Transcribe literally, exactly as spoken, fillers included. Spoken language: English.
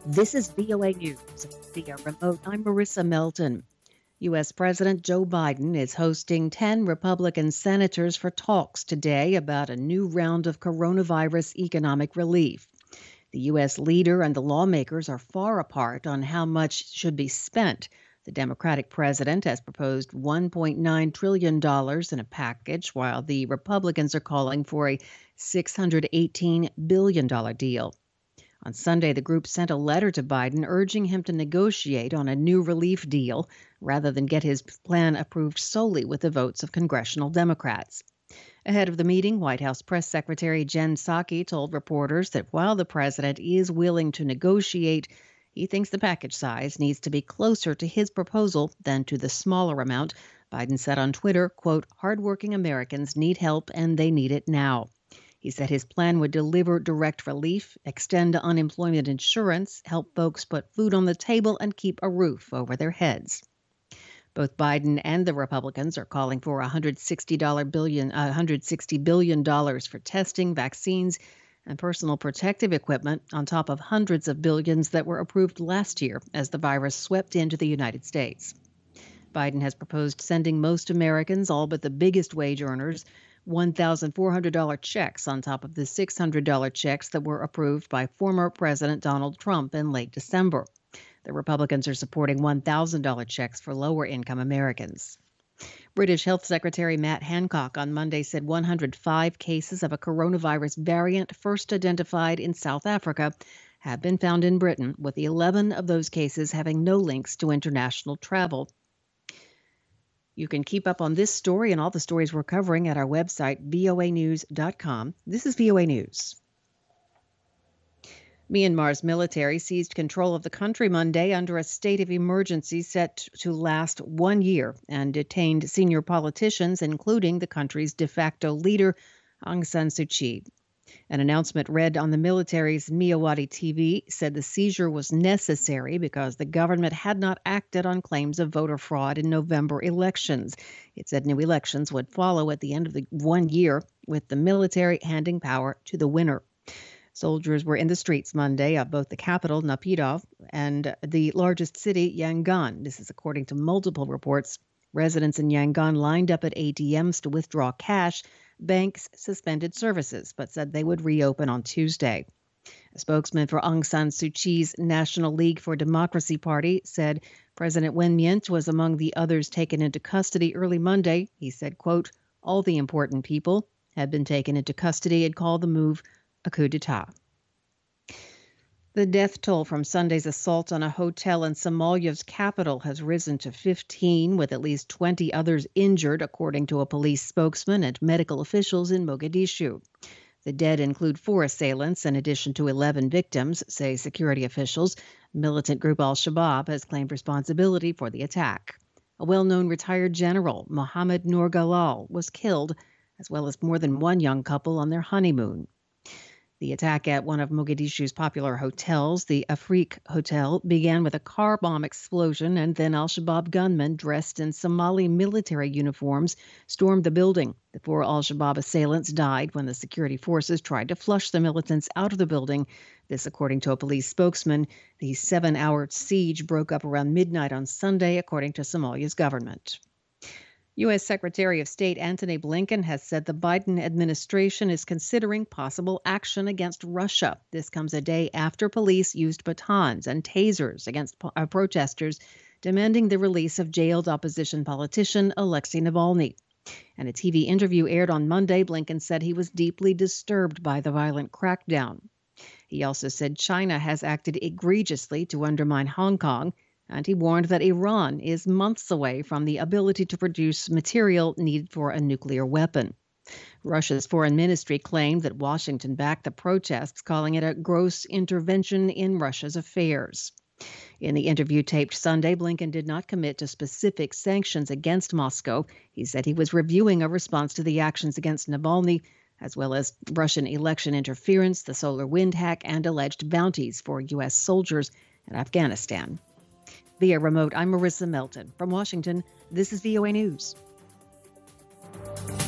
This is V O A News via remote. I'm Marissa Melton. U S. President Joe Biden is hosting ten Republican senators for talks today about a new round of coronavirus economic relief. The U S leader and the lawmakers are far apart on how much should be spent. The Democratic president has proposed one point nine trillion dollars in a package, while the Republicans are calling for a six hundred eighteen billion dollars deal. On Sunday, the group sent a letter to Biden urging him to negotiate on a new relief deal rather than get his plan approved solely with the votes of congressional Democrats. Ahead of the meeting, White House Press Secretary Jen Psaki told reporters that while the president is willing to negotiate, he thinks the package size needs to be closer to his proposal than to the smaller amount. Biden said on Twitter, quote, "Hardworking Americans need help and they need it now." He said his plan would deliver direct relief, extend unemployment insurance, help folks put food on the table, and keep a roof over their heads. Both Biden and the Republicans are calling for one hundred sixty billion dollars, one hundred sixty billion dollars for testing, vaccines, and personal protective equipment, on top of hundreds of billions that were approved last year as the virus swept into the United States. Biden has proposed sending most Americans, all but the biggest wage earners, one thousand four hundred dollars checks on top of the six hundred dollars checks that were approved by former President Donald Trump in late December. The Republicans are supporting one thousand dollars checks for lower-income Americans. British Health Secretary Matt Hancock on Monday said one hundred five cases of a coronavirus variant first identified in South Africa have been found in Britain, with eleven of those cases having no links to international travel. You can keep up on this story and all the stories we're covering at our website, V O A news dot com. This is V O A News. Myanmar's military seized control of the country Monday under a state of emergency set to last one year and detained senior politicians, including the country's de facto leader, Aung San Suu Kyi. An announcement read on the military's Myawaddy T V said the seizure was necessary because the government had not acted on claims of voter fraud in November elections. It said new elections would follow at the end of the one year, with the military handing power to the winner. Soldiers were in the streets Monday of both the capital, Naypyidaw, and the largest city, Yangon. This is according to multiple reports. Residents in Yangon lined up at A T Ms to withdraw cash. Banks suspended services, but said they would reopen on Tuesday. A spokesman for Aung San Suu Kyi's National League for Democracy Party said President Win Myint was among the others taken into custody early Monday. He said, quote, "All the important people had been taken into custody," and called the move a coup d'etat. The death toll from Sunday's assault on a hotel in Somalia's capital has risen to fifteen, with at least twenty others injured, according to a police spokesman and medical officials in Mogadishu. The dead include four assailants, in addition to eleven victims, say security officials. Militant group al-Shabaab has claimed responsibility for the attack. A well-known retired general, Mohammed Noor Galal, was killed, as well as more than one young couple on their honeymoon. The attack at one of Mogadishu's popular hotels, the Afrique Hotel, began with a car bomb explosion, and then al-Shabaab gunmen dressed in Somali military uniforms stormed the building. The four al-Shabaab assailants died when the security forces tried to flush the militants out of the building. This, according to a police spokesman. The seven-hour siege broke up around midnight on Sunday, according to Somalia's government. U S. Secretary of State Antony Blinken has said the Biden administration is considering possible action against Russia. This comes a day after police used batons and tasers against uh, protesters demanding the release of jailed opposition politician Alexei Navalny. In a T V interview aired on Monday, Blinken said he was deeply disturbed by the violent crackdown. He also said China has acted egregiously to undermine Hong Kong, and he warned that Iran is months away from the ability to produce material needed for a nuclear weapon. Russia's foreign ministry claimed that Washington backed the protests, calling it a gross intervention in Russia's affairs. In the interview taped Sunday, Blinken did not commit to specific sanctions against Moscow. He said he was reviewing a response to the actions against Navalny, as well as Russian election interference, the solar wind hack, and alleged bounties for U S soldiers in Afghanistan. Via remote, I'm Marissa Melton. From Washington, this is V O A News.